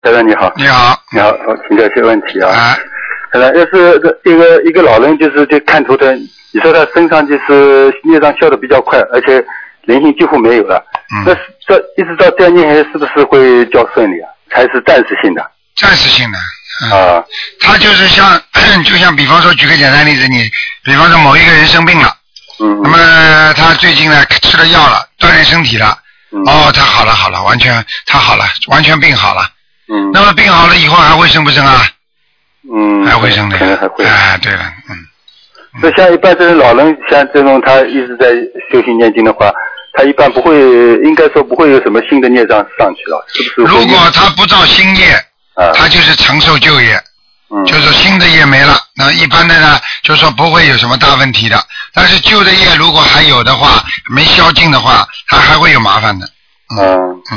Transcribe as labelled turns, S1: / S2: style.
S1: 先生你好。
S2: 你好。
S1: 你好，我请教一些问题啊。
S2: 啊。
S1: 要是一个老人就看图腾，你说他身上就是孽障消的比较快，而且灵性几乎没有了。那这一直到这样念下去，是不是会较顺利啊？还是暂时性的？
S2: 暂时性的。
S1: 啊。
S2: 他就是就像比方说，举个简单例子，你比方说某一个人生病了，那么他最近呢吃了药了，锻炼身体了，他好了，完全病好了。那么病好了以后还会生不生啊？还会生的。
S1: 可能还会。
S2: 对了，
S1: 那像一般这种老人，像这种他一直在修行念经的话，他一般应该说不会有什么新的孽障上去了，是不是？
S2: 如果他不造新业，他就是承受旧业，就是新的业没了，那一般的呢，就是说不会有什么大问题的。但是旧的业如果还有的话，没消尽的话，他还会有麻烦的。